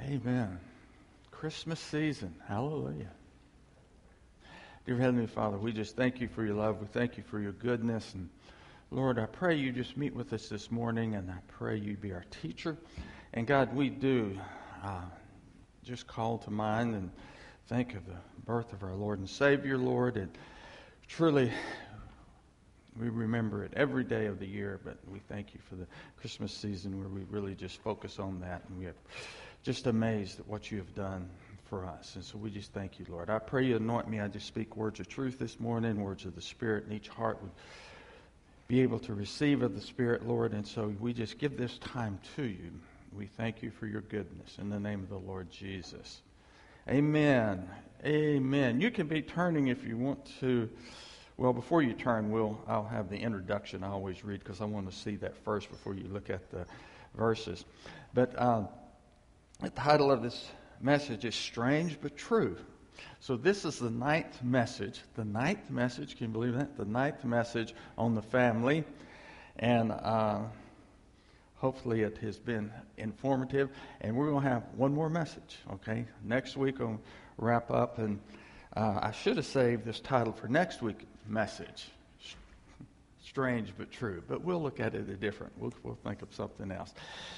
Amen. Christmas season. Hallelujah. Dear Heavenly Father, we just thank you for your love. We thank you for your goodness. And Lord, I pray you just meet with us this morning, and I pray you be our teacher. And God, we do just call to mind and think of the birth of our Lord and Savior, Lord. And truly, we remember it every day of the year, but we thank you for the Christmas season where we really just focus on that. And we are just amazed at what you have done for us. And so we just thank you, Lord. I pray you anoint me. I just speak words of truth this morning, words of the Spirit, and each heart would be able to receive of the Spirit, Lord. And so we just give this time to you. We thank you for your goodness in the name of the Lord Jesus. Amen. Amen. You can be turning if you want to. Well, before you turn, I'll have the introduction I always read because I want to see that first before you look at the verses. But the title of this message is Strange But True. So this is the ninth message. The ninth message, can you believe that? The ninth message on the family. And hopefully it has been informative. And we're going to have one more message, okay? Next week we'll wrap up. And I should have saved this title for next week's message. Strange But True. But we'll look at it different. We'll think of something else.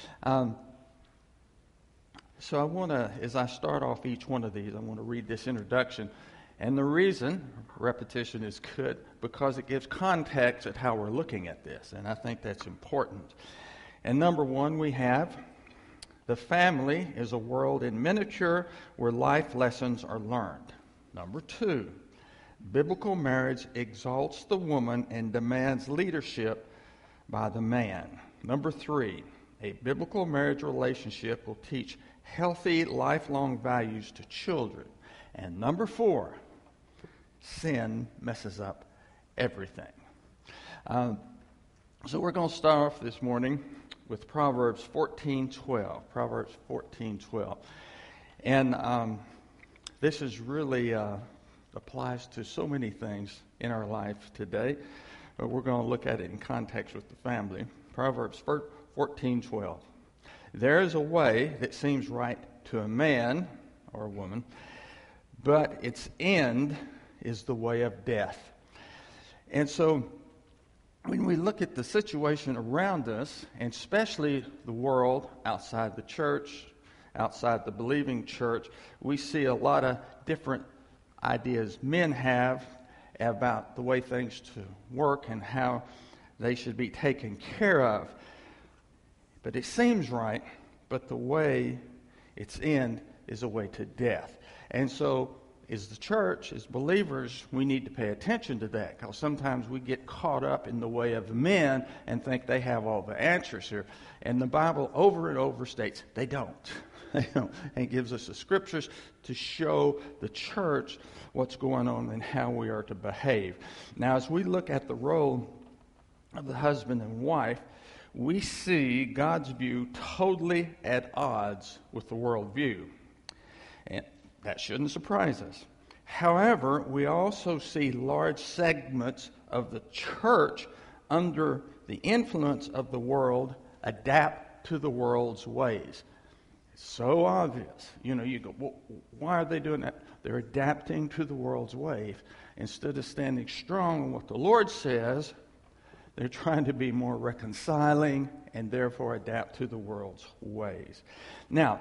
So I want to, as I start off each one of these, I want to read this introduction. And the reason, repetition is good, because it gives context at how we're looking at this. And I think that's important. And number one, we have, the family is a world in miniature where life lessons are learned. Number two, biblical marriage exalts the woman and demands leadership by the man. Number three, a biblical marriage relationship will teach healthy, lifelong values to children. And number four, sin messes up everything. So we're going to start off this morning with Proverbs 14:12. Proverbs 14:12. And this is really applies to so many things in our life today, but we're going to look at it in context with the family. Proverbs 14:12. There is a way that seems right to a man or a woman, but its end is the way of death. And so when we look at the situation around us, and especially the world outside the church, outside the believing church, we see a lot of different ideas men have about the way things to work and how they should be taken care of. But it seems right, but the way its end is a way to death. And so, as the church, as believers, we need to pay attention to that, because sometimes we get caught up in the way of men and think they have all the answers here. And the Bible over and over states they don't. They don't. And it gives us the scriptures to show the church what's going on and how we are to behave. Now, as we look at the role of the husband and wife, we see God's view totally at odds with the world view. And that shouldn't surprise us. However, we also see large segments of the church under the influence of the world adapt to the world's ways. It's so obvious. You go, well, why are they doing that? They're adapting to the world's ways. Instead of standing strong on what the Lord says, they're trying to be more reconciling and therefore adapt to the world's ways. Now,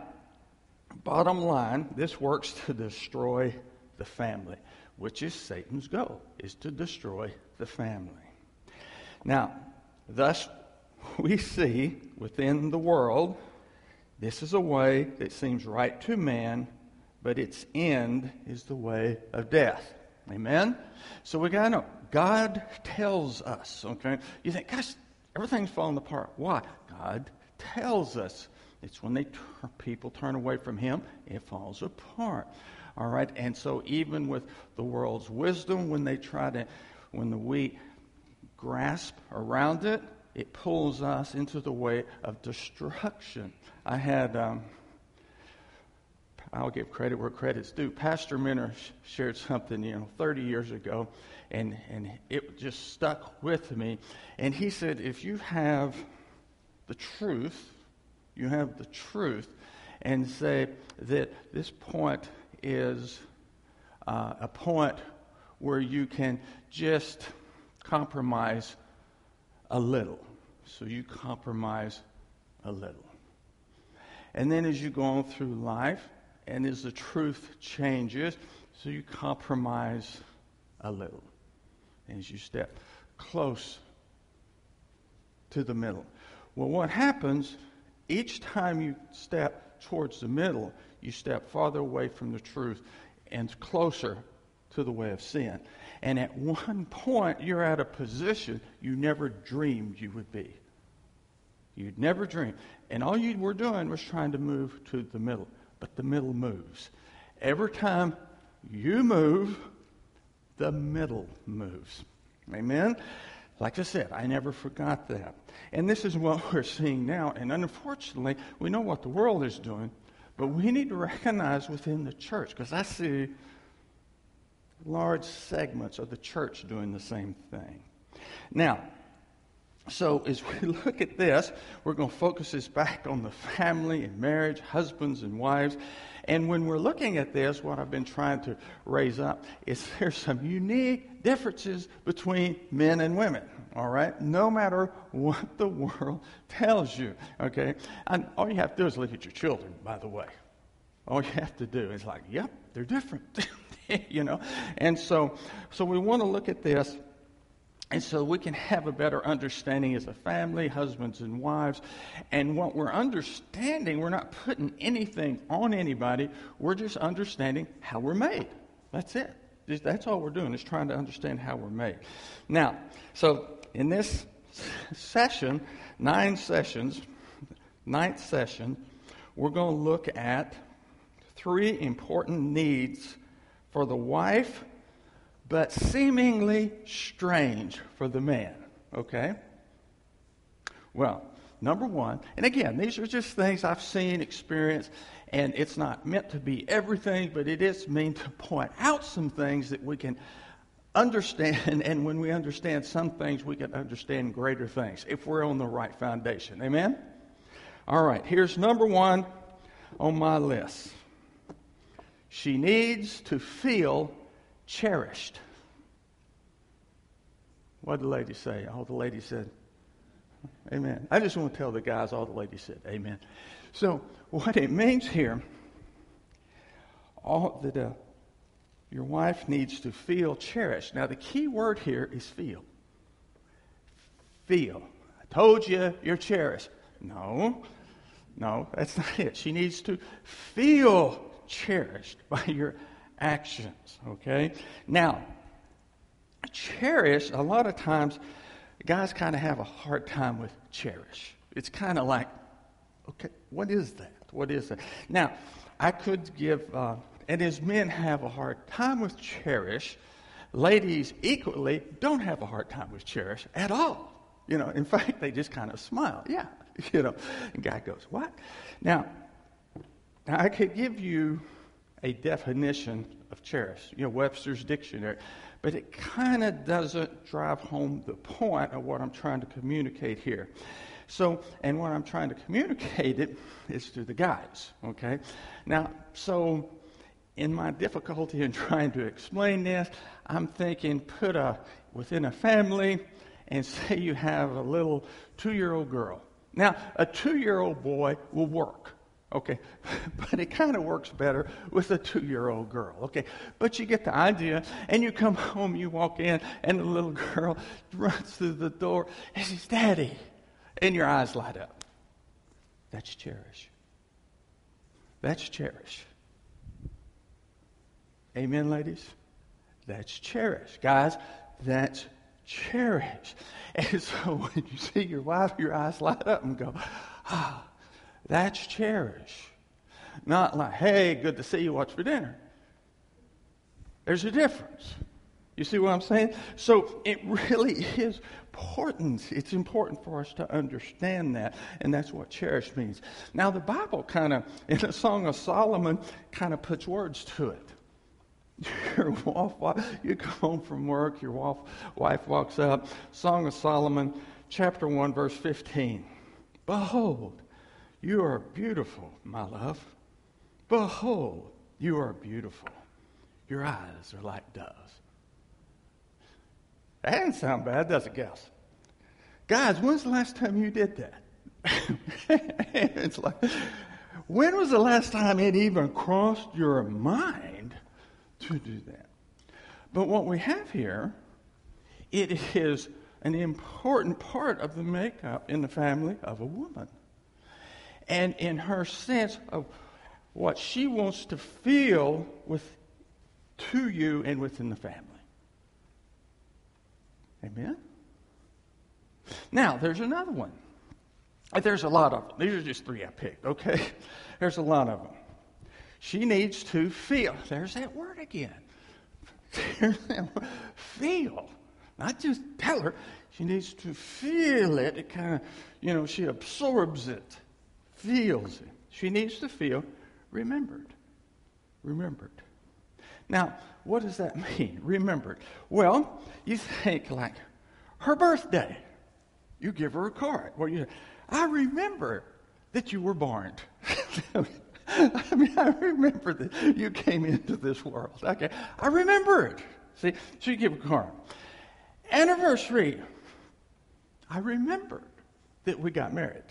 bottom line, this works to destroy the family, which is Satan's goal, is to destroy the family. Now, thus, we see within the world, this is a way that seems right to man, but its end is the way of death. Amen? So we got to know, God tells us, okay? You think, gosh, everything's falling apart. Why? God tells us. It's when people turn away from Him, it falls apart. All right? And so even with the world's wisdom, when we grasp around it, it pulls us into the way of destruction. I had... I'll give credit where credit's due. Pastor Minner shared something, 30 years ago, and it just stuck with me. And he said, if you have the truth, and say that this point is a point where you can just compromise a little. So you compromise a little. And then as you go on through life, and as the truth changes, so you compromise a little. And as you step close to the middle. Well, what happens, each time you step towards the middle, you step farther away from the truth and closer to the way of sin. And at one point, you're at a position you never dreamed you would be. You'd never dreamed. And all you were doing was trying to move to the middle. But the middle moves. Every time you move, the middle moves. Amen? Like I said, I never forgot that. And this is what we're seeing now. And unfortunately, we know what the world is doing, but we need to recognize within the church, because I see large segments of the church doing the same thing. Now, so as we look at this, we're going to focus this back on the family and marriage, husbands and wives. And when we're looking at this, what I've been trying to raise up is there's some unique differences between men and women, all right? No matter what the world tells you, okay? And all you have to do is look at your children, by the way. All you have to do is like, yep, they're different, you know? And so we want to look at this, and so we can have a better understanding as a family, husbands and wives. And what we're understanding, we're not putting anything on anybody. We're just understanding how we're made. That's it. That's all we're doing, is trying to understand how we're made. Now, so in this session, 9 sessions, 9th session, we're going to look at 3 important needs for the wife, but seemingly strange for the man, okay? Well, number 1, and again, these are just things I've seen, experienced, and it's not meant to be everything, but it is meant to point out some things that we can understand, and when we understand some things, we can understand greater things if we're on the right foundation. Amen? All right, here's number 1 on my list. She needs to feel cherished. What did the lady say? All the ladies said, amen. I just want to tell the guys, all the ladies said, amen. So what it means here, your wife needs to feel cherished. Now the key word here is feel. Feel. I told you you're cherished. No, that's not it. She needs to feel cherished by your actions, okay? Now, cherish, a lot of times, guys kind of have a hard time with cherish. It's kind of like, okay, what is that? What is that? Now, I could give, and as men have a hard time with cherish, ladies equally don't have a hard time with cherish at all. You know, in fact, they just kind of smile. Yeah, you know. And guy goes, what? Now, I could give you a definition of cherish, you know, Webster's dictionary, but it kind of doesn't drive home the point of what I'm trying to communicate here. So, and what I'm trying to communicate it is to the guys, okay? Now, so in my difficulty in trying to explain this, I'm thinking within a family, and say you have a little 2-year-old girl. Now, a 2-year-old boy will work. Okay, but it kind of works better with a 2-year-old girl, okay? But you get the idea, and you come home, you walk in, and the little girl runs through the door, and says, Daddy, and your eyes light up. That's cherish. That's cherish. Amen, ladies? That's cherish. Guys, that's cherish. And so when you see your wife, your eyes light up and go, that's cherish. Not like, hey, good to see you, what's for dinner? There's a difference. You see what I'm saying? So it really is important. It's important for us to understand that, and that's what cherish means. Now, the Bible kind of, in the Song of Solomon, kind of puts words to it. You come home from work, your wife walks up. Song of Solomon, chapter 1, verse 15. Behold, You are beautiful, my love. Behold, you are beautiful. Your eyes are like doves. That didn't sound bad, does it, gals? Guys, when's the last time you did that? It's like, when was the last time it even crossed your mind to do that? But what we have here, it is an important part of the makeup in the family of a woman. And in her sense of what she wants to feel to you and within the family. Amen? Now, there's another one. There's a lot of them. These are just 3 I picked, okay? There's a lot of them. She needs to feel. There's that word again. Feel. Not just tell her. She needs to feel it. It kind of, she absorbs it, feels it. She needs to feel remembered. Remembered. Now, what does that mean? Remembered. Well, you think like her birthday. You give her a card. Well, I remember that you were born. I remember that you came into this world. Okay, I remember it. See, so you give a card. Anniversary. I remembered that we got married.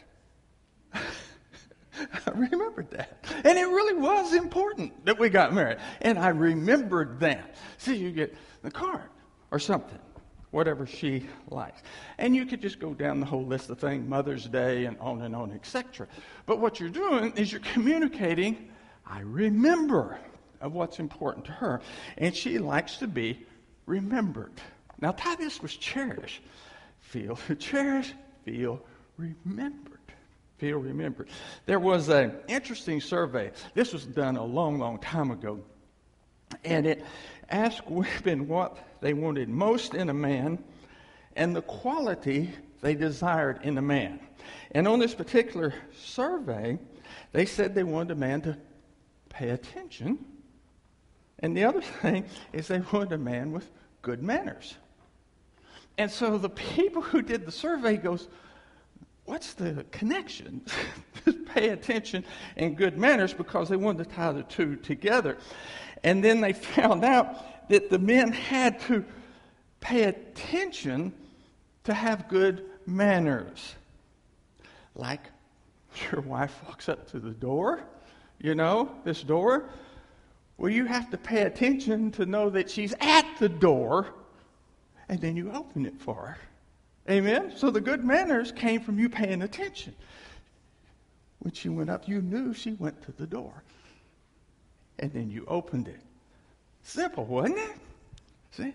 I remembered that. And it really was important that we got married. And I remembered that. See, you get the card or something, whatever she likes. And you could just go down the whole list of things, Mother's Day and on, etc. But what you're doing is you're communicating, I remember of what's important to her. And she likes to be remembered. Now, tie this with cherish. Feel cherish, feel remembered. Feel remembered. There was an interesting survey. This was done a long, long time ago. And it asked women what they wanted most in a man and the quality they desired in a man. And on this particular survey, they said they wanted a man to pay attention. And the other thing is they wanted a man with good manners. And so the people who did the survey goes, what's the connection? Pay attention and good manners, because they wanted to tie the two together. And then they found out that the men had to pay attention to have good manners. Like your wife walks up to the door, this door. Well, you have to pay attention to know that she's at the door, and then you open it for her. Amen? So the good manners came from you paying attention. When she went up, you knew she went to the door. And then you opened it. Simple, wasn't it? See?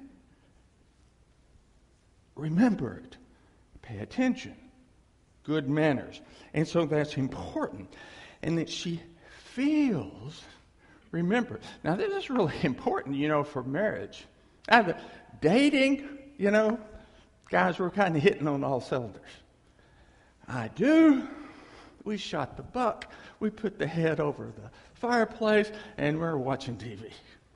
Remember it. Pay attention. Good manners. And so that's important. And that she feels remembered. Now, this is really important, for marriage. Dating, guys, we're kind of hitting on all cylinders. I do. We shot the buck. We put the head over the fireplace, and we're watching TV.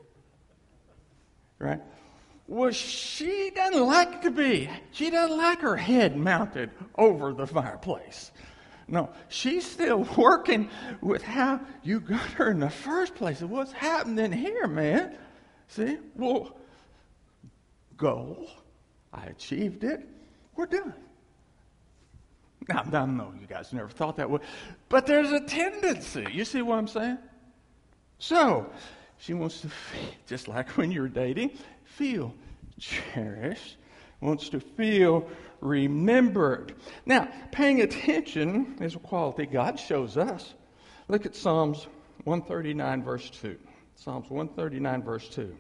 Right? Well, she doesn't like to be. She doesn't like her head mounted over the fireplace. No, she's still working with how you got her in the first place. What's happening here, man? See? Well, goal. I achieved it. We're done. Now, I know you guys never thought that way, but there's a tendency. You see what I'm saying? So, she wants to feel, just like when you're dating, feel cherished, wants to feel remembered. Now, paying attention is a quality God shows us. Look at Psalms 139, verse 2. Psalms 139, verse 2.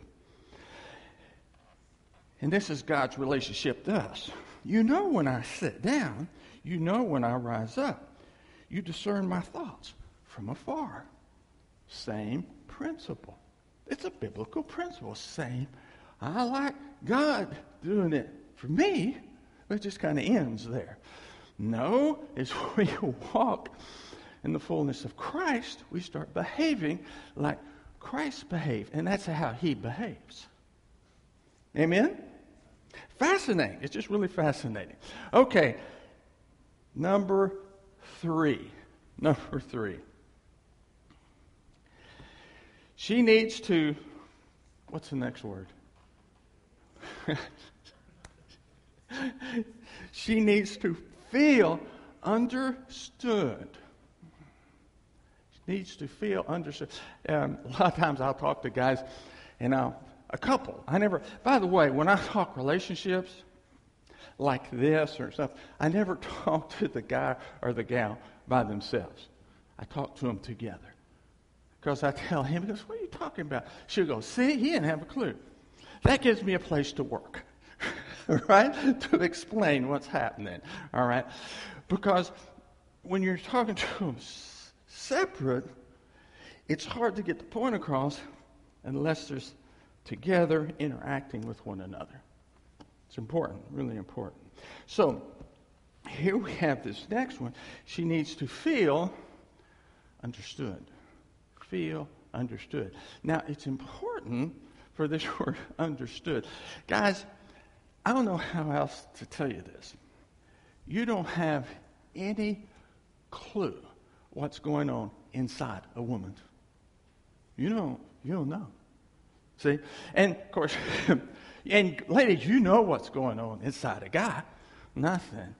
And this is God's relationship to us. You know when I sit down, you know when I rise up. You discern my thoughts from afar. Same principle. It's a biblical principle. Same. I like God doing it for me, but it just kind of ends there. No, as we walk in the fullness of Christ, we start behaving like Christ behaved, and that's how he behaves. Amen? Fascinating. It's just really fascinating. Okay, number 3. Number 3. She needs to, what's the next word? She needs to feel understood. She needs to feel understood. A lot of times I'll talk to guys, and a couple. By the way, when I talk relationships like this or stuff, I never talk to the guy or the gal by themselves. I talk to them together. Because I tell him, he goes, what are you talking about? She'll go, see, he didn't have a clue. That gives me a place to work, right? To explain what's happening, all right? Because when you're talking to them separate, it's hard to get the point across unless there's together interacting with one another. It's important, really important. So here we have this next one. She needs to feel understood. Feel understood. Now, it's important for this word understood. Guys, I don't know how else to tell you this. You don't have any clue what's going on inside a woman. You don't know. See? And, of course, and ladies, you know what's going on inside a guy. Nothing.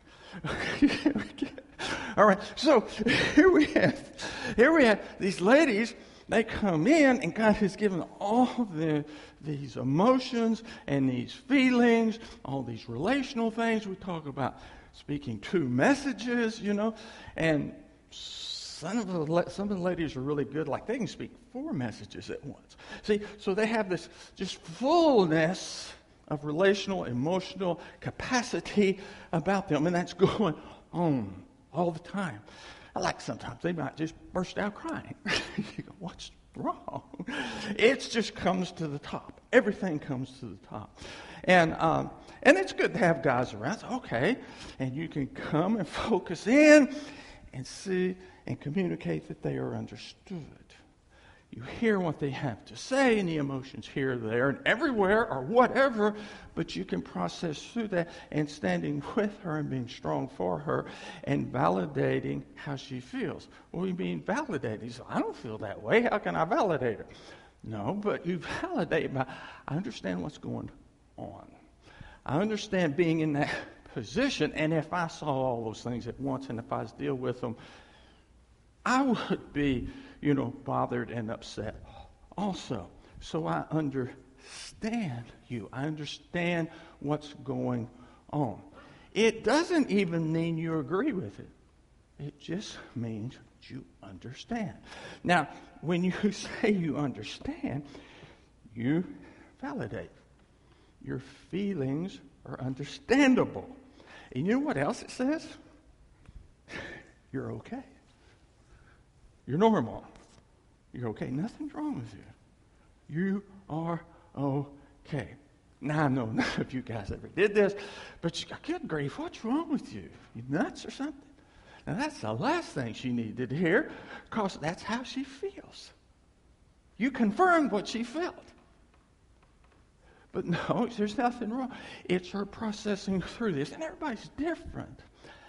All right, so here we have these ladies. They come in, and God has given all these emotions and these feelings, all these relational things. We talk about speaking 2 messages, and some of the ladies are really good, like they can speak 4 messages at once. See, so they have this just fullness of relational, emotional capacity about them, and that's going on all the time. Like sometimes they might just burst out crying. You go, what's wrong? It just comes to the top. Everything comes to the top. And it's good to have guys around. Okay. And you can come and focus in and see and communicate that they are understood. You hear what they have to say, and the emotions here, there, and everywhere, or whatever, but you can process through that and standing with her and being strong for her and validating how she feels. What do you mean validate? He said, I don't feel that way. How can I validate her? No, but you validate by, I understand what's going on. I understand being in that position, and if I saw all those things at once, and if I was deal with them, I would be, bothered and upset also. So I understand you. I understand what's going on. It doesn't even mean you agree with it. It just means you understand. Now, when you say you understand, you validate. Your feelings are understandable. And you know what else it says? You're okay. You're normal. You're okay. Nothing's wrong with you. You are okay. Now, I know none of you guys ever did this, but good grief, what's wrong with you? You nuts or something? Now, that's the last thing she needed to hear, because that's how she feels. You confirmed what she felt. But no, there's nothing wrong. It's her processing through this, and everybody's different.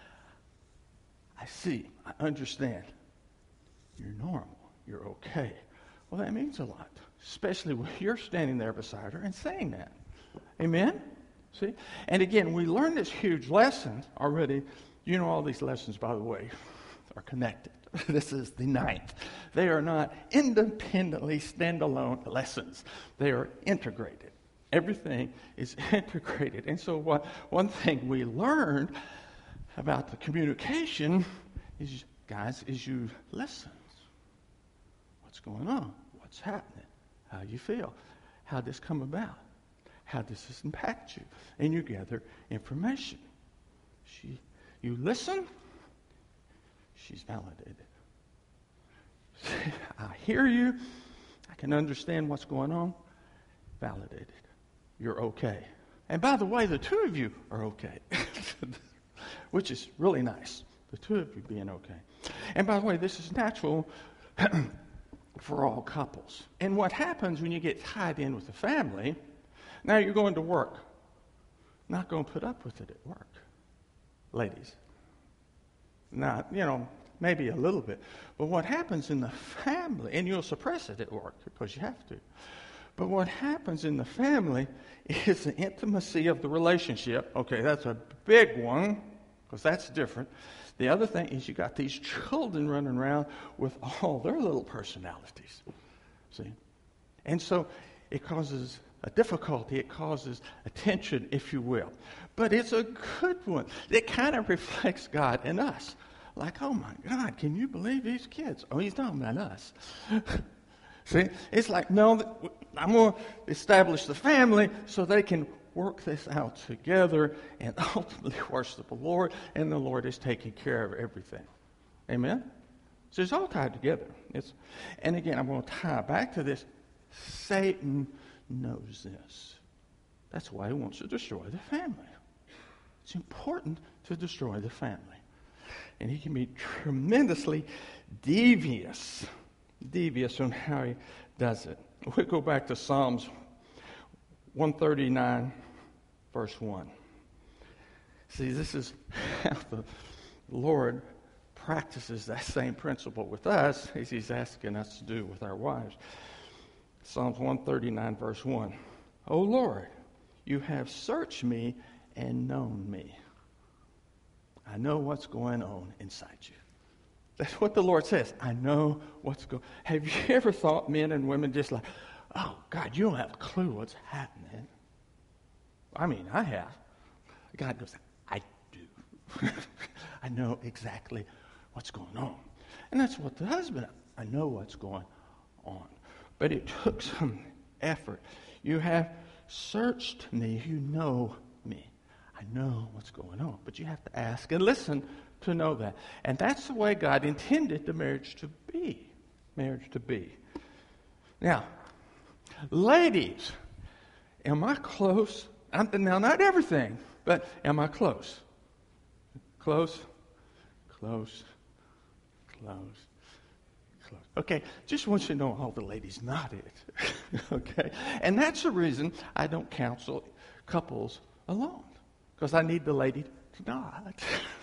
I see. I understand. You're normal. You're okay. Well, that means a lot, especially when you're standing there beside her and saying that. Amen? See? And again, we learned this huge lesson already. You know, all these lessons, by the way, are connected. This is the 9th. They are not independently standalone lessons. They are integrated. Everything is integrated. And so one thing we learned about the communication is, guys, is you listen. What's going on? What's happening? How you feel? How did this come about? How does this impact you? And you gather information. You listen. She's validated. I hear you. I can understand what's going on. Validated. You're okay. And by the way, the 2 of you are okay, which is really nice. The 2 of you being okay. And by the way, this is natural for all couples. And what happens when you get tied in with the family, now you're going to work. Not going to put up with it at work. Ladies. Not, maybe a little bit. But what happens in the family, and you'll suppress it at work because you have to. But what happens in the family is the intimacy of the relationship. Okay, that's a big one because that's different. The other thing is you got these children running around with all their little personalities. See? And so it causes a difficulty. It causes a tension, if you will. But it's a good one. It kind of reflects God in us. Like, oh my God, can you believe these kids? Oh, he's talking about us. See, it's like, no, I'm going to establish the family so they can work this out together and ultimately worship the Lord, and the Lord is taking care of everything. Amen? So it's all tied together. And again, I'm going to tie back to this. Satan knows this. That's why he wants to destroy the family. It's important to destroy the family. And he can be tremendously devious on how he does it. We go back to Psalms 139, verse 1. See, this is how the Lord practices that same principle with us as he's asking us to do with our wives. Psalms 139, verse 1. O Lord, you have searched me and known me. I know what's going on inside you. That's what the Lord says. I know what's going on. Have you ever thought, men and women, just like, oh, God, you don't have a clue what's happening? I mean, I have. God goes, I do. I know exactly what's going on. And that's what the husband, I know what's going on. But it took some effort. You have searched me. You know me. I know what's going on. But you have to ask and listen to know that. And that's the way God intended the marriage to be. Marriage to be. Now, ladies, am I close? Now, not everything, but am I close? Close, close, close, close. Okay, just want you to know all the ladies nodded. Okay? And that's the reason I don't counsel couples alone, because I need the lady to nod.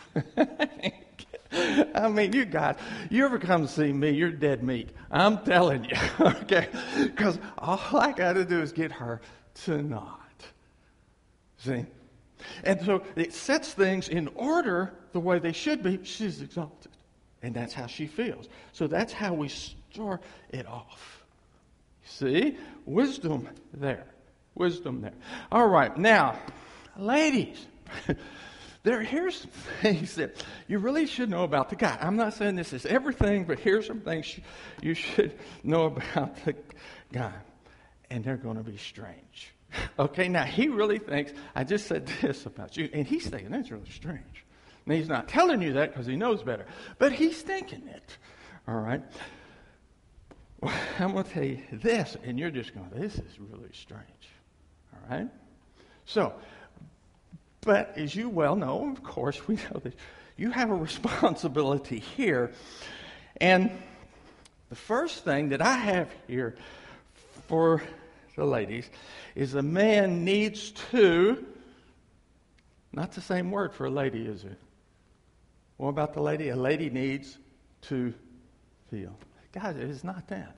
I mean, you ever come to see me, you're dead meat. I'm telling you, okay? Because all I got to do is get her to nod. See? And so it sets things in order the way they should be. She's exalted. And that's how she feels. So that's how we start it off. See? Wisdom there. Wisdom there. All right. Now, ladies, here's some things that you really should know about the guy. I'm not saying this is everything, but here's some things you should know about the guy. And they're going to be strange. Okay, now he really thinks, I just said this about you, and he's thinking, that's really strange. And he's not telling you that because he knows better, but he's thinking it. All right? Well, I'm going to tell you this, and you're just going, this is really strange. All right? So, but as you well know, of course, we know that you have a responsibility here. And the first thing that I have here for the ladies is a man needs to, not the same word for a lady, is it? What about the lady? A lady needs to feel. Guys, it is not that.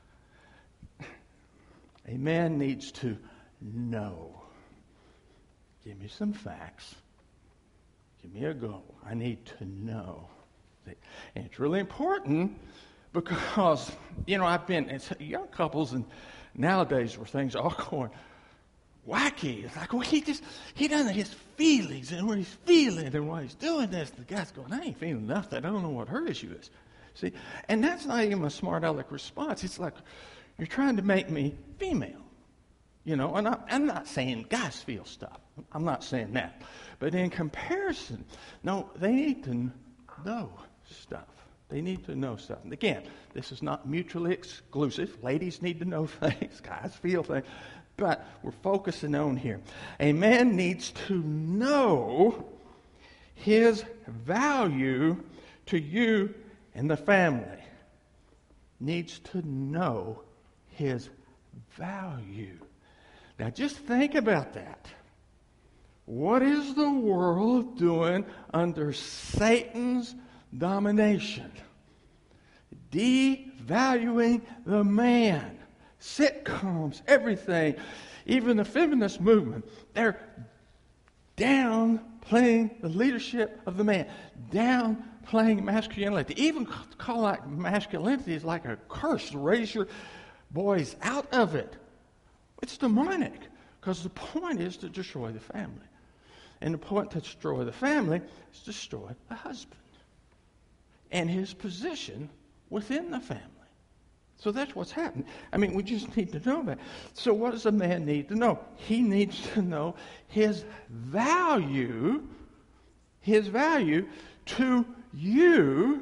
A man needs to know. Give me some facts. Give me a goal. I need to know. And it's really important because, it's young couples and nowadays where things are all going wacky. It's like, well, he doesn't have his feelings and what he's feeling and why he's doing this. The guy's going, I ain't feeling nothing. I don't know what her issue is. See? And that's not even a smart aleck response. It's like, you're trying to make me female. And I'm not saying guys feel stuff. I'm not saying that. But in comparison, no, they need to know stuff. They need to know stuff. And again, this is not mutually exclusive. Ladies need to know things. Guys feel things. But we're focusing on here. A man needs to know his value to you and the family. Needs to know his value. Now just think about that. What is the world doing under Satan's domination, devaluing the man. Sitcoms, everything, even the feminist movement, they're downplaying the leadership of the man, downplaying masculinity. Even call out masculinity is like a curse. Raise your boys out of it. It's demonic, because the point is to destroy the family. And the point to destroy the family is to destroy the husband and his position within the family. So that's what's happening. I mean, we just need to know that. So what does a man need to know? He needs to know his value to you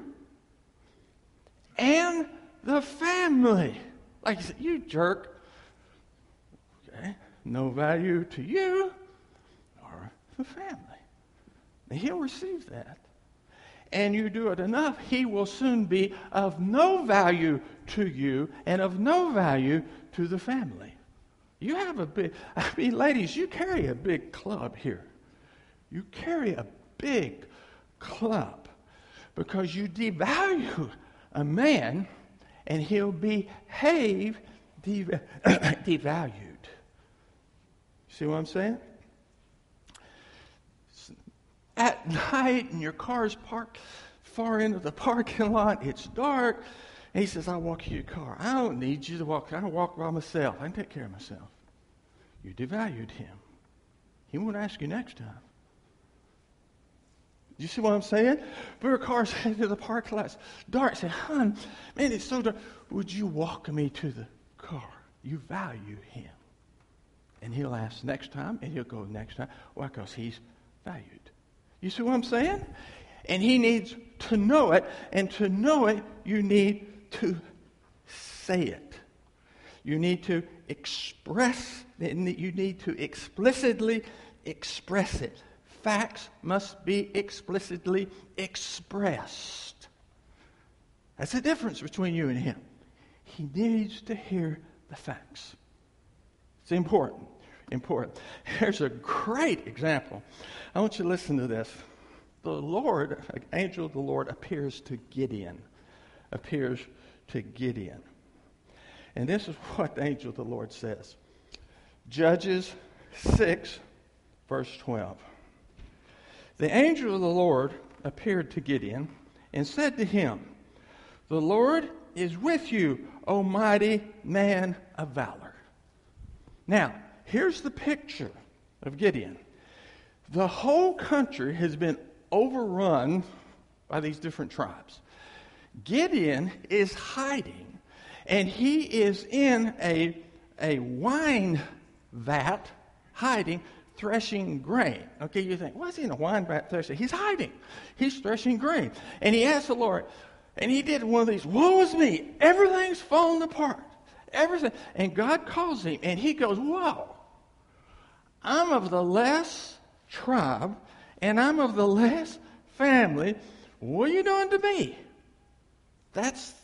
and the family. Like you said, you jerk. Okay, no value to you or the family. And he'll receive that. And you do it enough, he will soon be of no value to you and of no value to the family. You have ladies, you carry a big club here. You carry a big club because you devalue a man and he'll behave devalued. See what I'm saying? At night, and your car's parked far into the parking lot. It's dark. And he says, I'll walk you your car. I don't need you to walk. I'll walk by myself. I can take care of myself. You devalued him. He won't ask you next time. You see what I'm saying? But your car's headed to the parking lot. It's dark. Say, hon, man, it's so dark. Would you walk me to the car? You value him. And he'll ask next time, and he'll go next time. Why? Because he's valued. You see what I'm saying? And he needs to know it. And to know it, you need to say it. You need to express, you need to explicitly express it. Facts must be explicitly expressed. That's the difference between you and him. He needs to hear the facts. It's important. Here's a great example. I want you to listen to this. The Lord, an angel of the Lord, appears to Gideon. And this is what the angel of the Lord says. Judges 6, verse 12. The angel of the Lord appeared to Gideon and said to him, the Lord is with you, O mighty man of valor. Now, here's the picture of Gideon. The whole country has been overrun by these different tribes. Gideon is hiding, and he is in a wine vat, hiding, threshing grain. Okay, you think, what's he in a wine vat threshing? He's hiding. He's threshing grain. And he asked the Lord, and he did one of these, woe is me, everything's falling apart. Everything. And God calls him, and he goes, whoa, I'm of the less tribe, and I'm of the less family. What are you doing to me? That's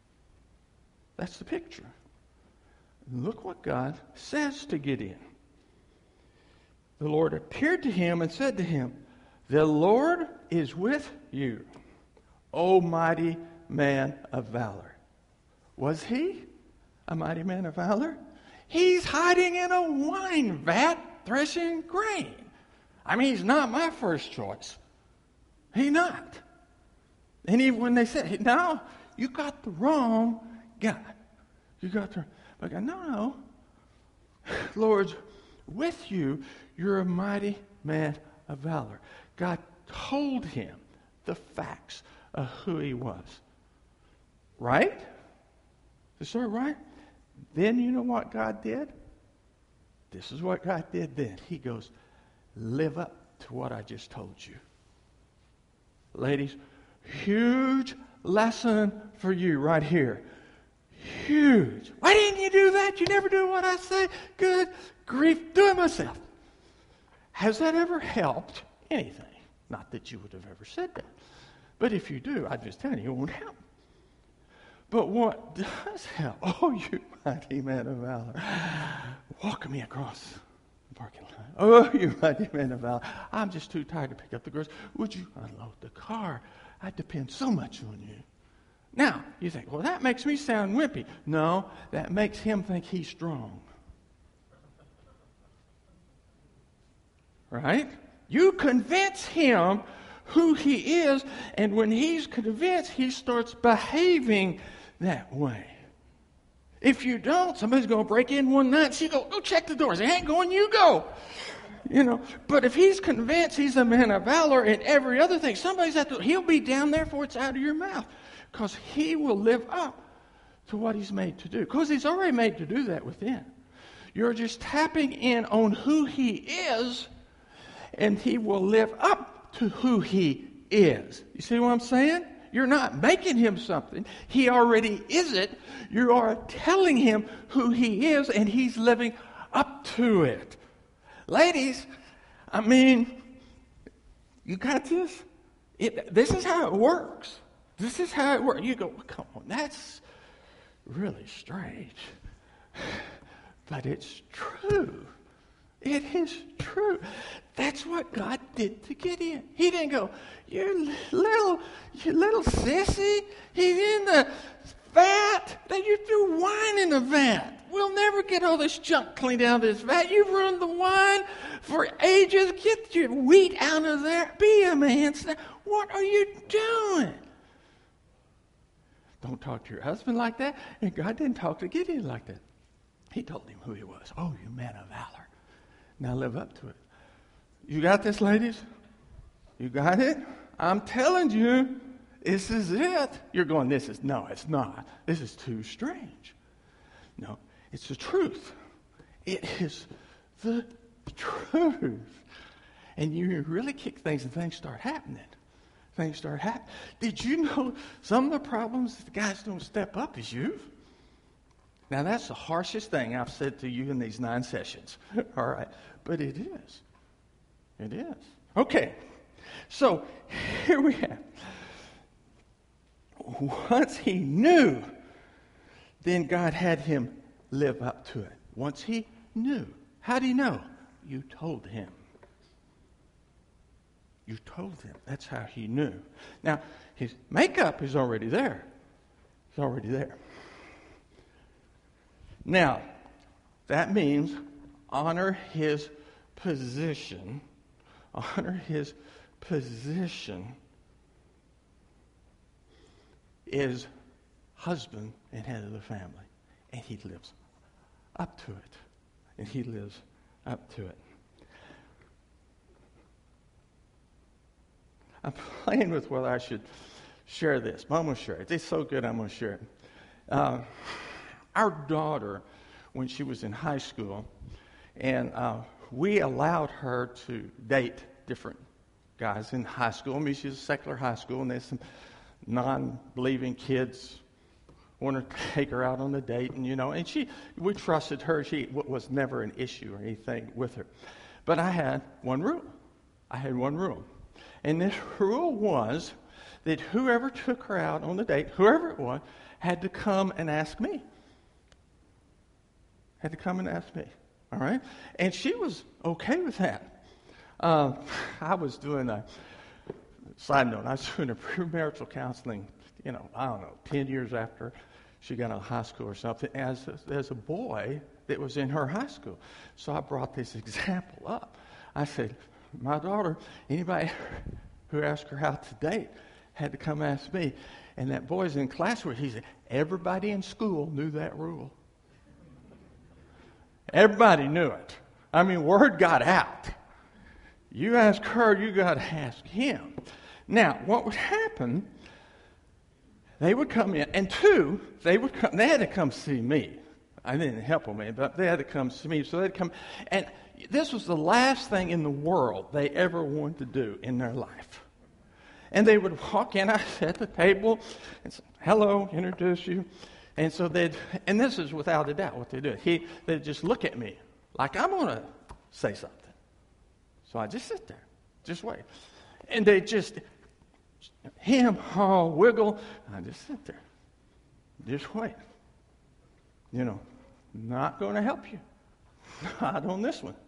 the picture. Look what God says to Gideon. The Lord appeared to him and said to him, the Lord is with you, O mighty man of valor. Was he a mighty man of valor? He's hiding in a wine vat threshing grain. I mean, he's not my first choice. He's not. And even when they said, no, you got the wrong guy. You got the wrong guy. No. Lord's with you. You're a mighty man of valor. God told him the facts of who he was. Right? Is that right? Then you know what God did? This is what God did then. He goes, live up to what I just told you. Ladies, huge lesson for you right here. Huge. Why didn't you do that? You never do what I say. Good grief, do it myself. Has that ever helped anything? Not that you would have ever said that. But if you do, I'm just telling you, it won't help. But what does help? Oh, you mighty man of valor. Walk me across the parking lot. Oh, you mighty man of valor. I'm just too tired to pick up the groceries. Would you unload the car? I depend so much on you. Now, you think, well, that makes me sound wimpy. No, that makes him think he's strong. Right? You convince him who he is, and when he's convinced, he starts behaving that way. If you don't, somebody's going to break in one night, so you go check the doors. They ain't going, you go. But if he's convinced he's a man of valor and every other thing, he'll be down there before it's out of your mouth, because he will live up to what he's made to do, because he's already made to do that within. You're just tapping in on who he is, and he will live up to who he is. You see what I'm saying? You're not making him something. He already is it. You are telling him who he is, and he's living up to it. Ladies, you got this? This is how it works. This is how it works. You go, well, come on, that's really strange. But it's true. It is true. That's what God did to Gideon. He didn't go, you little sissy. He's in the vat. You threw wine in the vat. We'll never get all this junk cleaned out of this vat. You've ruined the wine for ages. Get your wheat out of there. Be a man. What are you doing? Don't talk to your husband like that. And God didn't talk to Gideon like that. He told him who he was. Oh, you man of valor. Now live up to it. You got this, ladies? You got it? I'm telling you, this is it. You're going, no, it's not. This is too strange. No, it's the truth. It is the truth. And you really kick things and things start happening. Did you know some of the problems that the guys don't step up is you? Now, that's the harshest thing I've said to you in these 9 sessions. All right. But it is. It is. Okay. So, here we have. Once he knew, then God had him live up to it. Once he knew. How did he know? You told him. You told him. That's how he knew. Now, his makeup is already there. It's already there. Now, that means honor his position. Honor his position is husband and head of the family. And he lives up to it. And he lives up to it. I'm playing with whether I should share this, but I'm going to share it. It's so good, I'm going to share it. Our daughter, when she was in high school, and we allowed her to date different guys in high school. She's a secular high school, and there's some non-believing kids want to take her out on a date, and we trusted her. She was never an issue or anything with her. But I had one rule. And this rule was that whoever took her out on the date, whoever it was, had to come and ask me. All right? And she was okay with that. I was doing a premarital counseling, 10 years after she got out of high school or something, as a boy that was in her high school. So I brought this example up. I said, my daughter, anybody who asked her out to date had to come ask me. And that boy's in class where he said, everybody in school knew that rule. Everybody knew it. Word got out. You ask her, you got to ask him. Now, what would happen, they would come in, and they had to come see me. I didn't help them, but they had to come see me. So they'd come, and this was the last thing in the world they ever wanted to do in their life. And they would walk in, I sat at the table, and say, hello, introduce you. And so and this is without a doubt what they do. They'd just look at me like I'm going to say something. So I just sit there, just wait. And they just, wiggle. I just sit there, just wait. Not going to help you. Not on this one.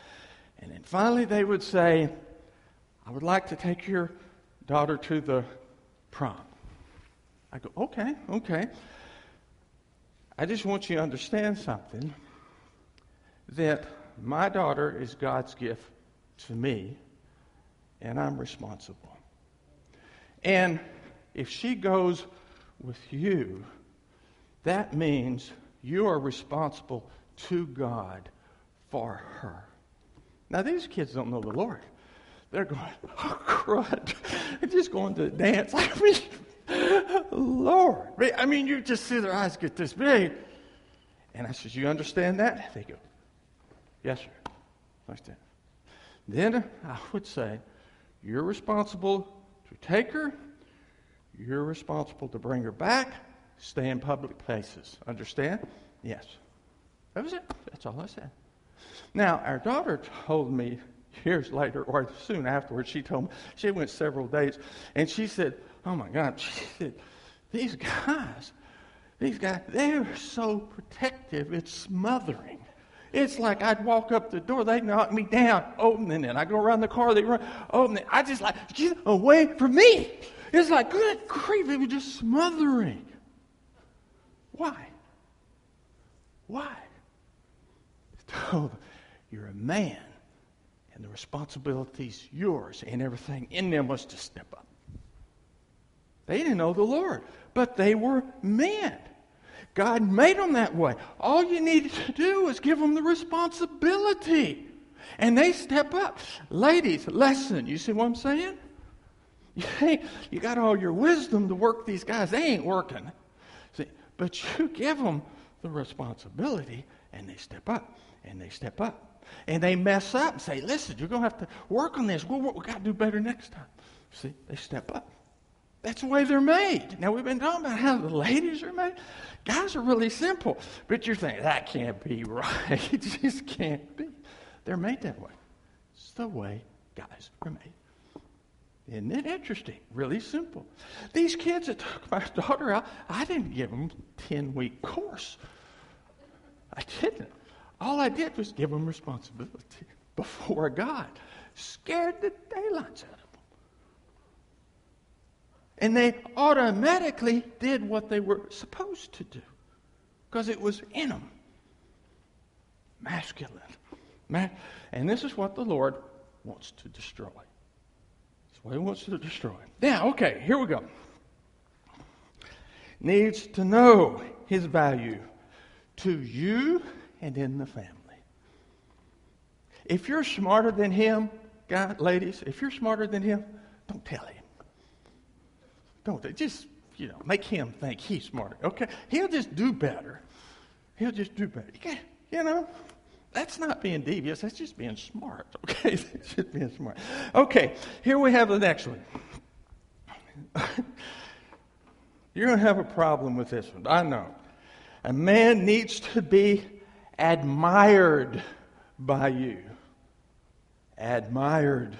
And then finally they would say, I would like to take your daughter to the prom. I go, okay. I just want you to understand something, that my daughter is God's gift to me, and I'm responsible. And if she goes with you, that means you are responsible to God for her. Now, these kids don't know the Lord. They're going, oh, crud. They're just going to dance. I mean, Lord. I mean, you just see their eyes get this big. And I said, you understand that? They go, yes, sir. Understand. Then I would say, you're responsible to take her. You're responsible to bring her back. Stay in public places. Understand? Yes. That was it. That's all I said. Now, our daughter told me years later, or soon afterwards, she told me, she went several days, and she said, oh my God, she said, these guys, they are so protective, it's smothering. It's like I'd walk up the door, they'd knock me down, opening it. I go around the car, they run, opening it. I just like, get away from me. It's like, good grief, they were just smothering. Why? Told them, you're a man, and the responsibility's yours, and everything in them was to step up. They didn't know the Lord, but they were men. God made them that way. All you needed to do was give them the responsibility, and they step up. Ladies, listen, you see what I'm saying? You got all your wisdom to work these guys. They ain't working. See, but you give them the responsibility, and they step up. And they step up. And they mess up and say, listen, you're going to have to work on this. We got to do better next time. See, they step up. That's the way they're made. Now, we've been talking about how the ladies are made. Guys are really simple. But you're thinking, that can't be right. It just can't be. They're made that way. It's the way guys are made. Isn't it interesting? Really simple. These kids that took my daughter out, I didn't give them a 10-week course. I didn't. All I did was give them responsibility before God. Scared the daylights out of them. And they automatically did what they were supposed to do. Because it was in them. Masculine. And this is what the Lord wants to destroy. That's what He wants to destroy. Now, okay, here we go. Needs to know His value to you and in the family. If you're smarter than him, ladies, if you're smarter than him, don't tell him. Don't. Just, make him think he's smarter, okay? He'll just do better. That's not being devious. That's just being smart, okay? That's just being smart. Okay, here we have the next one. You're going to have a problem with this one, I know. A man needs to be admired by you. Admired.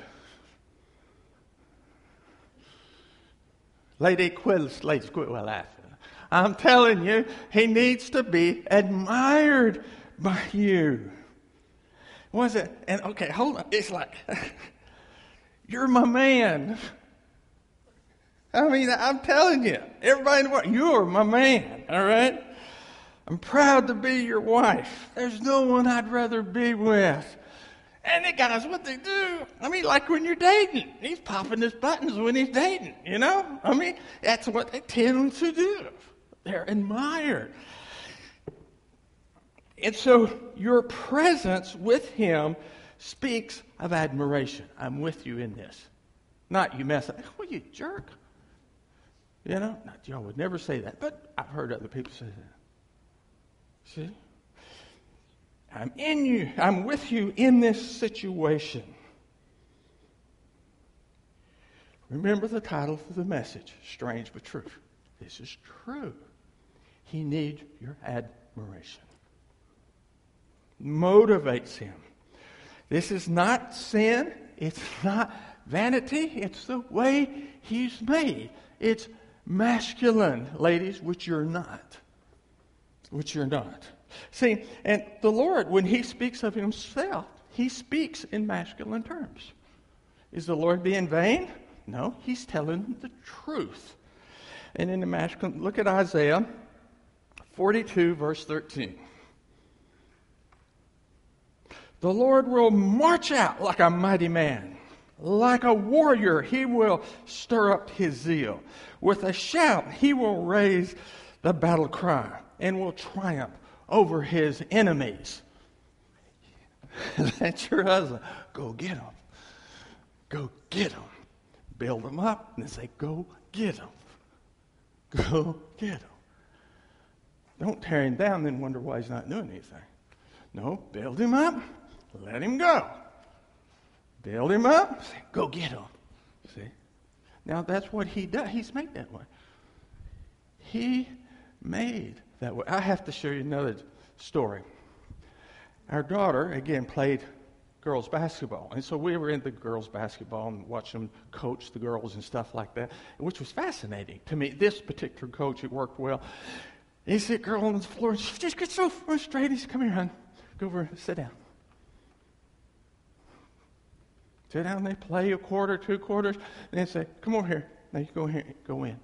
Ladies, quit laughing. I'm telling you, he needs to be admired by you. Was it? And okay, hold on. It's like, you're my man. I mean, I'm telling you, everybody in the world, you're my man, all right? I'm proud to be your wife. There's no one I'd rather be with. And the guys, what they do, like when you're dating, he's popping his buttons when he's dating, that's what they tend to do. They're admired. And so your presence with him speaks of admiration. I'm with you in this. Not you mess up. Well, you jerk. Y'all would never say that, but I've heard other people say that. See? I'm in you. I'm with you in this situation. Remember the title of the message, Strange but True. This is true. He needs your admiration. Motivates him. This is not sin. It's not vanity. It's the way he's made. It's masculine, ladies, which you're not. See, and the Lord, when he speaks of himself, he speaks in masculine terms. Is the Lord being vain? No, he's telling the truth. And in the masculine, look at Isaiah 42, verse 13. The Lord will march out like a mighty man. Like a warrior, he will stir up his zeal. With a shout, he will raise the battle cry and will triumph over his enemies. That's your husband. Go get him. Go get him. Build him up and say, go get him. Go get him. Don't tear him down and wonder why he's not doing anything. No, build him up. Let him go. Build him up. Say, go get him. See? Now that's what he does. He's made that way. He made that way. I have to show you another story. Our daughter, again, played girls basketball. And so we were into girls basketball and watched them coach the girls and stuff like that, which was fascinating to me. This particular coach, it worked well. He see a girl on the floor and she just gets so frustrated. He said, come here, hon. Go over and sit down. Sit down, they play a quarter, 2 quarters, and they say, come over here. Now you go here, go in.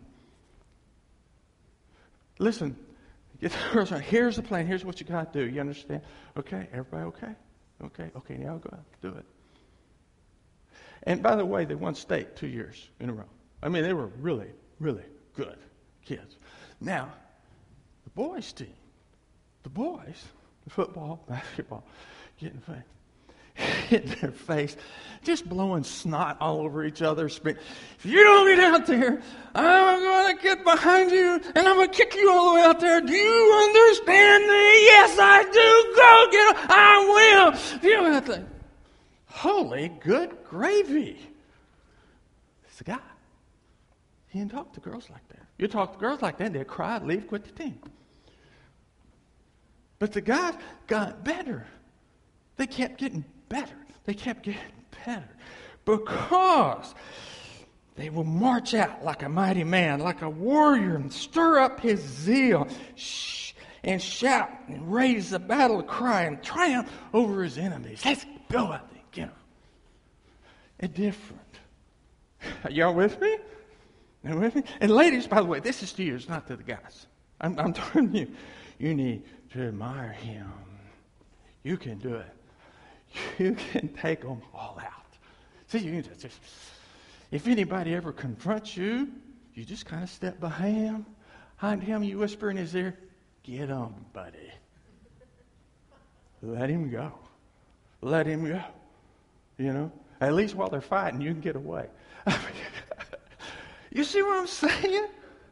Listen, get the girls on. Here's the plan. Here's what you got to do. You understand? Okay, everybody okay? Okay, now go out. Do it. And by the way, they won state 2 years in a row. I mean, they were really, really good kids. Now, the boys team, the football, basketball, getting hit their face, just blowing snot all over each other. If you don't get out there, I'm going to get behind you and I'm going to kick you all the way out there. Do you understand me? Yes, I do. Go get him. I will. You know that. Holy good gravy. It's the guy. He didn't talk to girls like that. You talk to girls like that, they'd cry, leave, quit the team. But the guys got better. They kept getting better. They kept getting better because they will march out like a mighty man, like a warrior, and stir up his zeal, and shout and raise the battle cry and triumph over his enemies. Let's go out there, get them. It's different. Y'all with me? You with me? And ladies, by the way, this is to you, it's not to the guys. I'm telling you, you need to admire him. You can do it. You can take them all out. See, you just if anybody ever confronts you, you just kind of step behind him, you whisper in his ear, get him, buddy. Let him go. Let him go. You know? At least while they're fighting, you can get away. You see what I'm saying?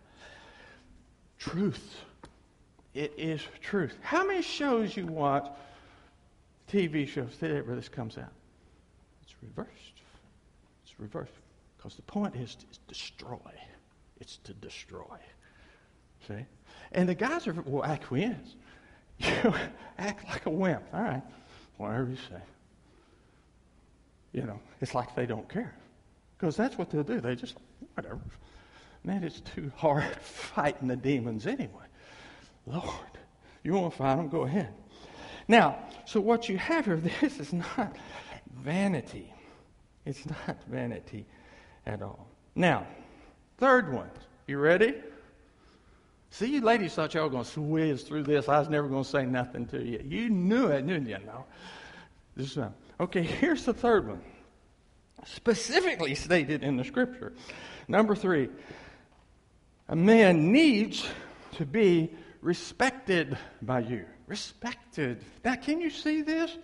Truth. It is truth. How many shows you watch, TV shows, whenever this comes out? It's reversed. It's reversed. Because the point is to destroy. It's to destroy. See? And the guys will acquiesce. You act like a wimp. All right. Whatever you say. You know, it's like they don't care. Because that's what they'll do. They just, whatever. Man, it's too hard fighting the demons anyway. Lord, you want to fight them? Go ahead. Now, so what you have here, this is not vanity. It's not vanity at all. Now, third one. You ready? See, you ladies thought y'all were going to whiz through this. I was never going to say nothing to you. You knew it, didn't you? No. This one. Okay, here's the third one. Specifically stated in the scripture. Number 3. A man needs to be respected by you. Respected. Now, can you see this?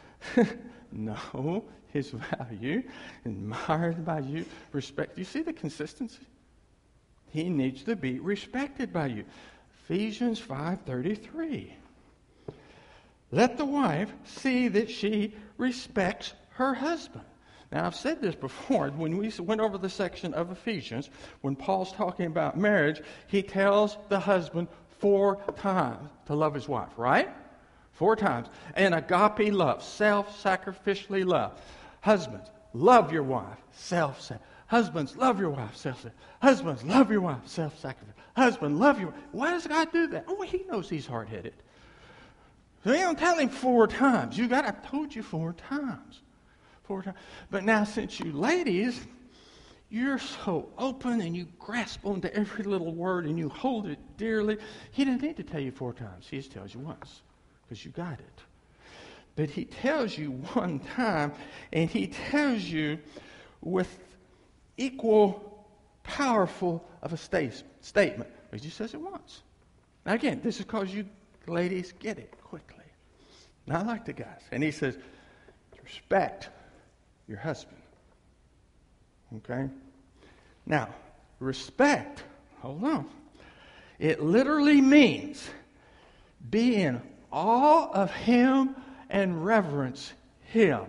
No. His value, admired by you, respect. You see the consistency? He needs to be respected by you. Ephesians 5:33. Let the wife see that she respects her husband. Now, I've said this before. When we went over the section of Ephesians, when Paul's talking about marriage, he tells the husband 4 times to love his wife, right? 4 times. And agape love, self-sacrificially love. Husbands, love your wife, self-sacrifice. Husbands, love your wife, self-sacrifice. Husbands, love your wife, self-sacrifice. Husband, love your wife. Why does God do that? Oh, he knows he's hard-headed. So he don't tell him 4 times. I told you 4 times. 4 times. But now, since you ladies, you're so open and you grasp onto every little word and you hold it dearly. He didn't need to tell you 4 times. He just tells you once because you got it. But he tells you one time, and he tells you with equal powerful of a statement. But he says it once. Now again, this is because you ladies get it quickly. Not like the guys. And he says, respect your husband. Okay? Now, respect, hold on. It literally means be in awe of him and reverence him.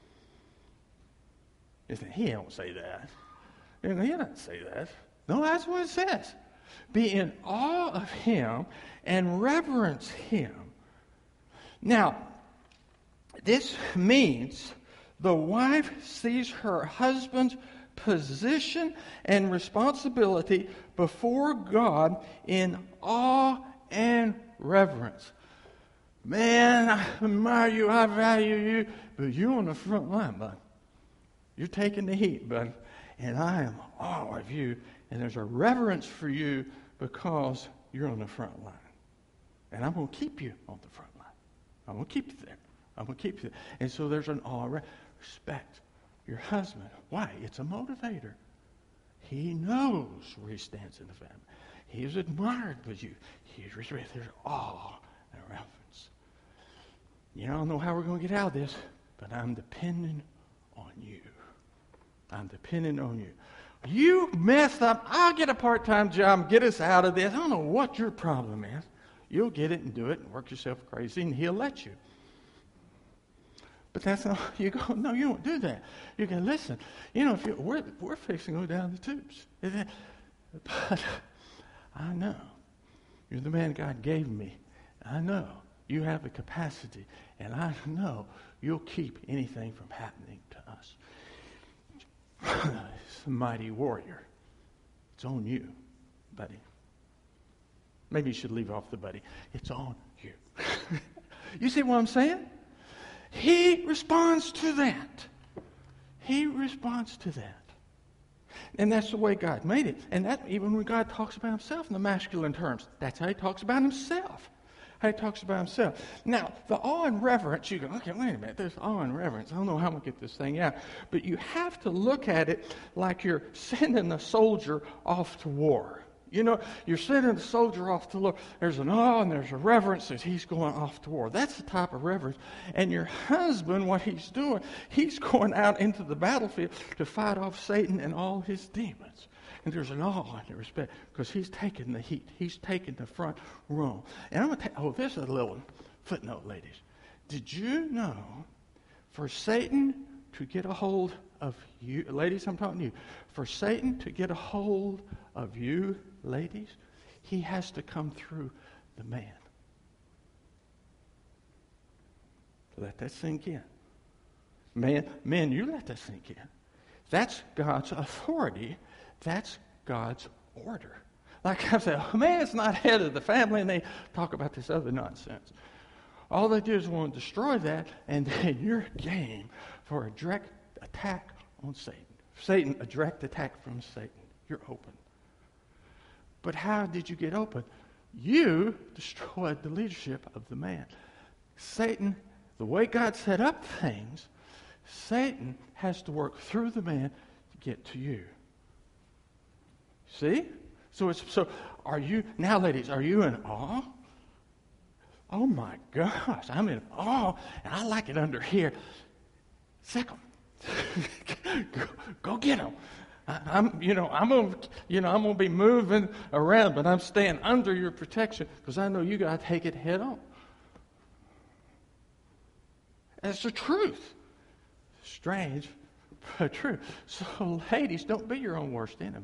He don't say that. He doesn't say that. No, that's what it says. Be in awe of him and reverence him. Now, this means the wife sees her husband's position and responsibility before God in awe and reverence. Man, I admire you, I value you, but you're on the front line, bud. You're taking the heat, bud. And I am in awe of you, and there's a reverence for you because you're on the front line. And I'm going to keep you on the front line. I'm going to keep you there. I'm going to keep you there. And so there's an awe, respect your husband. Why? It's a motivator. He knows where he stands in the family. He is admired by you. He's respected. There's awe and reverence. You know, I don't know how we're going to get out of this, but I'm depending on you. I'm depending on you. You messed up. I'll get a part-time job and get us out of this. I don't know what your problem is. You'll get it and do it and work yourself crazy, and he'll let you. But that's not, you go, no, you don't do that. You can listen. You know, we're fixing to go down the tubes. But I know you're the man God gave me. I know you have the capacity, and I know you'll keep anything from happening to us. It's a mighty warrior. It's on you, buddy. Maybe you should leave off the buddy. It's on you. You see what I'm saying? He responds to that. He responds to that. And that's the way God made it. And that even when God talks about himself in the masculine terms, that's how he talks about himself. How he talks about himself. Now, the awe and reverence, you go, okay, wait a minute, there's awe and reverence. I don't know how I'm going to get this thing out. But you have to look at it like you're sending a soldier off to war. You know, you're sending the soldier off to war. There's an awe and there's a reverence that he's going off to war. That's the type of reverence. And your husband, what he's doing, he's going out into the battlefield to fight off Satan and all his demons. And there's an awe and a respect because he's taking the heat. He's taking the front row. And I'm going to this is a little footnote, ladies. Did you know for Satan to get a hold of you, ladies, I'm talking to you, for Satan to get a hold of you, ladies, he has to come through the man. Let that sink in. Men, you let that sink in. That's God's authority. That's God's order. Like I said, a man's not head of the family, and they talk about this other nonsense. All they do is want to destroy that, and then you're game for a direct attack on Satan. A direct attack from Satan. You're open. But how did you get open? You destroyed the leadership of the man. Satan, the way God set up things, Satan has to work through the man to get to you. See? So are you, now ladies, are you in awe? Oh my gosh, I'm in awe, and I like it under here. Sick 'em. Go get them. I'm gonna be moving around, but I'm staying under your protection because I know you got to take it head on. That's the truth. Strange, but true. So, ladies, don't be your own worst enemy.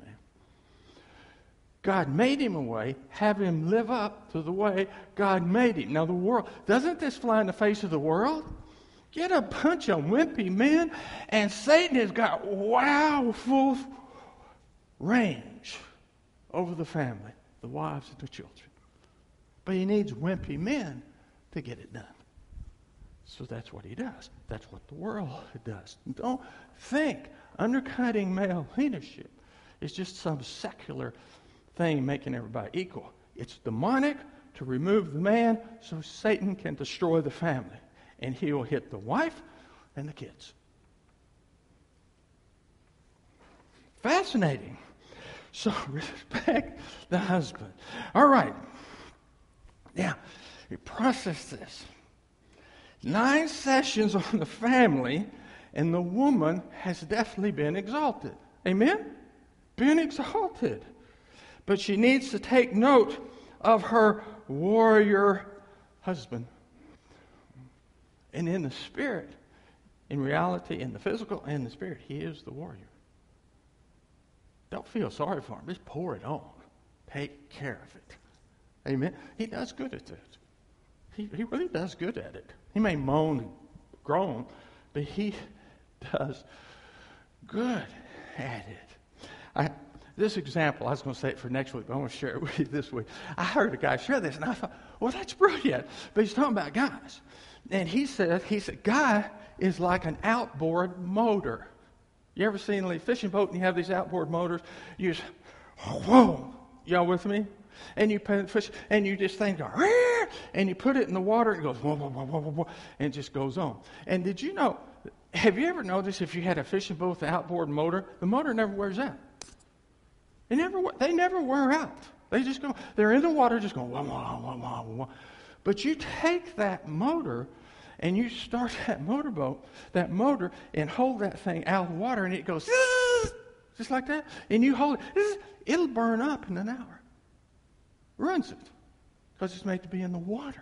God made him a way. Have him live up to the way God made him. Now, the world, doesn't this fly in the face of the world? Get a bunch of wimpy men, and Satan has got full range over the family, the wives and the children. But he needs wimpy men to get it done. So that's what he does. That's what the world does. Don't think undercutting male leadership is just some secular thing making everybody equal. It's demonic to remove the man so Satan can destroy the family. And he will hit the wife and the kids. Fascinating. So respect the husband. All right. Now, we process this. 9 sessions on the family, and the woman has definitely been exalted. Amen? Been exalted. But she needs to take note of her warrior husband. And in the spirit, in reality, in the physical and the spirit, he is the warrior. Don't feel sorry for him. Just pour it on. Take care of it. Amen? He does good at it. He really does good at it. He may moan and groan, but he does good at it. This example, I was going to say it for next week, but I want to share it with you this week. I heard a guy share this, and I thought, well, that's brilliant. But he's talking about guys. And he said, guy is like an outboard motor. You ever seen a fishing boat and you have these outboard motors? You just, whoa, y'all with me? And you fish, and you just think, and you put it in the water, and it goes, whoa, whoa, whoa, whoa, whoa, and it just goes on. And did you know, have you ever noticed if you had a fishing boat with an outboard motor, the motor never wears out? They never wear out. They just go, they're in the water just going, whoa, whoa, whoa, whoa, whoa. But you take that motor, and you start that motor, and hold that thing out of the water, and it goes, just like that, and you hold it, it'll burn up in an hour. Runs it. Because it's made to be in the water.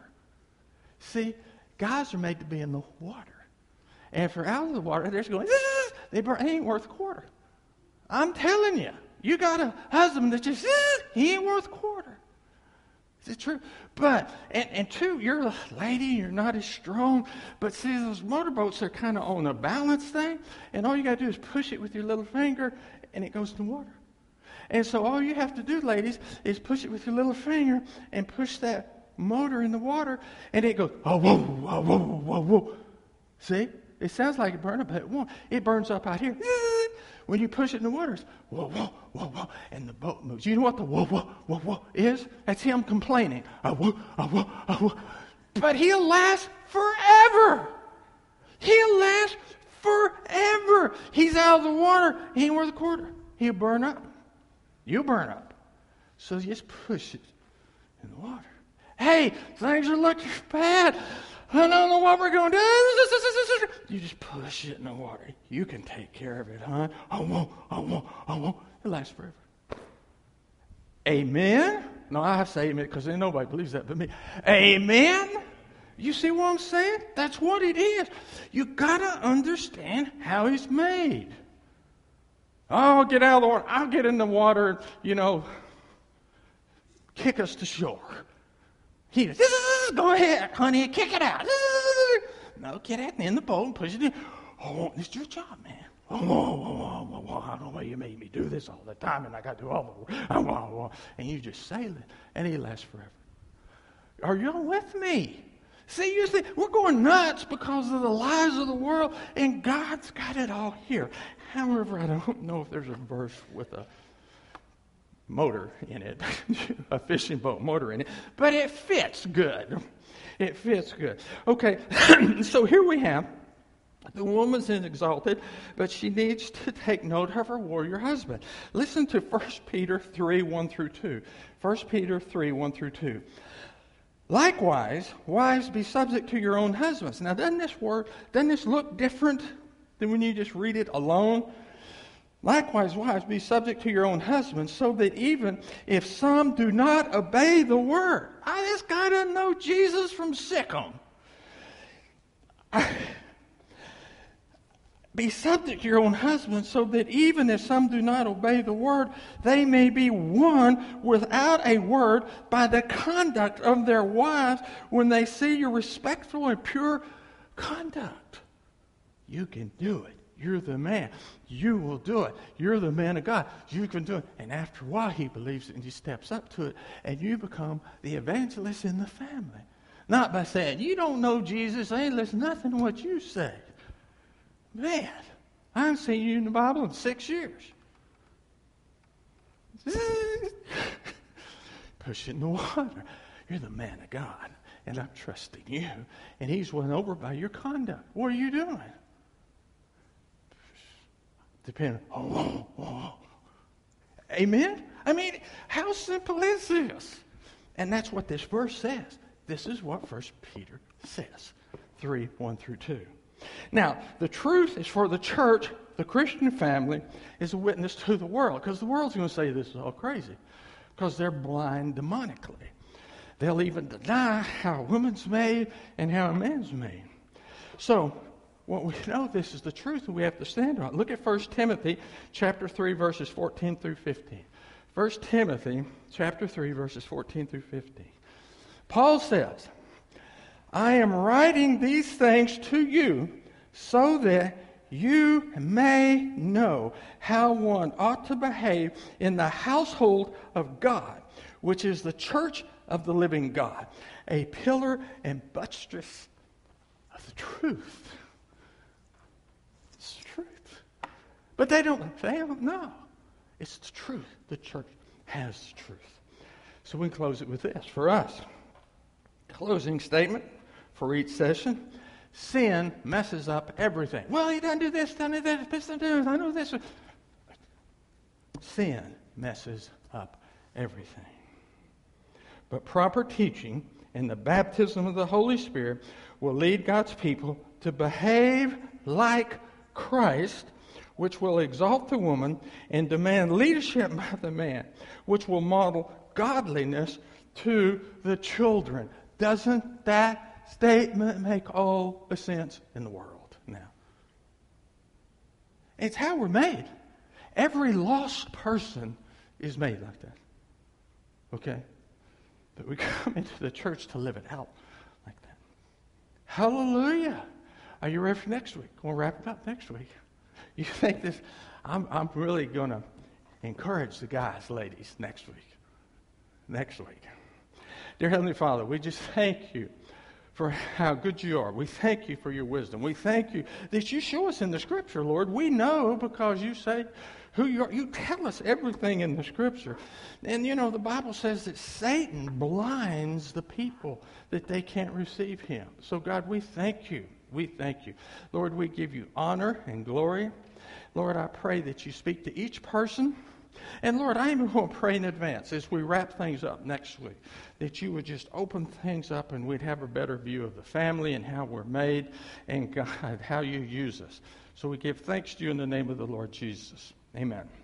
See, guys are made to be in the water. And if they're out of the water, they're just going, they ain't worth a quarter. I'm telling you, you got a husband that just, he ain't worth a quarter. Is it true? But, and two, you're a lady, you're not as strong. But see, those motorboats are kind of on a balance thing. And all you got to do is push it with your little finger, and it goes in the water. And so all you have to do, ladies, is push it with your little finger and push that motor in the water, and it goes, oh, whoa, whoa, whoa, whoa, whoa. See? It sounds like it burns up, but it won't. It burns up out here. When you push it in the water, it's whoa, whoa, whoa, whoa, and the boat moves. You know what the whoa, whoa, whoa, whoa is? That's him complaining. Oh, whoa, oh, whoa, oh, whoa. But he'll last forever. He'll last forever. He's out of the water. He ain't worth a quarter. He'll burn up. You burn up. So you just push it in the water. Hey, things are looking bad. I don't know what we're going to do. You just push it in the water. You can take care of it, huh? I won't. It lasts forever. Amen? No, I have to say amen because nobody believes that but me. Amen? You see what I'm saying? That's what it is. You got to understand how he's made. Oh, get out of the water. I'll get in the water, kick us to shore. He says, go ahead, honey, kick it out. No, get in the boat and push it in. Oh, it's your job, man. I don't know why you made me do this all the time, and I got to do all the work. And you just sail it, and he lasts forever. Are you with me? See, you see, we're going nuts because of the lies of the world, and God's got it all here. However, I don't know if there's a verse with a motor in it, a fishing boat motor in it, but it fits good. It fits good. Okay, so here we have the woman's exalted, but she needs to take note of her warrior husband. Listen to 1 Peter 3, 1 through 2. 1 Peter 3, 1 through 2. Likewise, wives, be subject to your own husbands. Now, doesn't this look different than when you just read it alone? Likewise, wives, be subject to your own husbands, so that even if some do not obey the word. This guy doesn't know Jesus from Sikkim. Be subject to your own husbands, so that even if some do not obey the word, they may be won without a word by the conduct of their wives when they see your respectful and pure conduct. You can do it. You're the man. You will do it. You're the man of God. You can do it. And after a while, he believes it and he steps up to it. And you become the evangelist in the family. Not by saying, you don't know Jesus, I ain't listen to nothing to what you say. Man, I haven't seen you in the Bible in 6 years. Push it in the water. You're the man of God, and I'm trusting you. And he's won over by your conduct. What are you doing? Depending. Amen? I mean, how simple is this? And that's what this verse says. This is what 1 Peter says. 3:1-2. Now, the truth is for the church, the Christian family, is a witness to the world. Because the world's going to say this is all crazy. Because they're blind demonically. They'll even deny how a woman's made and how a man's made. So, what we know, this is the truth, and we have to stand on it. Look at 1 Timothy chapter 3, verses 14-15. 1 Timothy chapter 3, verses 14-15. Paul says, I am writing these things to you so that you may know how one ought to behave in the household of God, which is the church of the living God, a pillar and buttress of the truth. It's the truth. But they don't know. It's the truth. The church has the truth. So we can close it with this. For us, closing statement for each session. Sin messes up everything. Well, he doesn't do this, doesn't do that, this, doesn't do this, I know this. Sin messes up everything. But proper teaching and the baptism of the Holy Spirit will lead God's people to behave like Christ, which will exalt the woman and demand leadership by the man, which will model godliness to the children. Doesn't that statement make all the sense in the world now? It's how we're made. Every lost person is made like that. Okay? But we come into the church to live it out like that. Hallelujah. Are you ready for next week? We'll wrap it up next week. You think this? I'm really going to encourage the guys, ladies, next week. Next week. Dear Heavenly Father, we just thank you for how good you are. We thank you for your wisdom. We thank you that you show us in the Scripture, Lord. We know because you say who you are. You tell us everything in the Scripture. And, you know, the Bible says that Satan blinds the people that they can't receive him. So, God, we thank you. We thank you. Lord, we give you honor and glory. Lord, I pray that you speak to each person. And Lord, I even want to pray in advance as we wrap things up next week, that you would just open things up and we'd have a better view of the family and how we're made and God, how you use us. So we give thanks to you in the name of the Lord Jesus. Amen.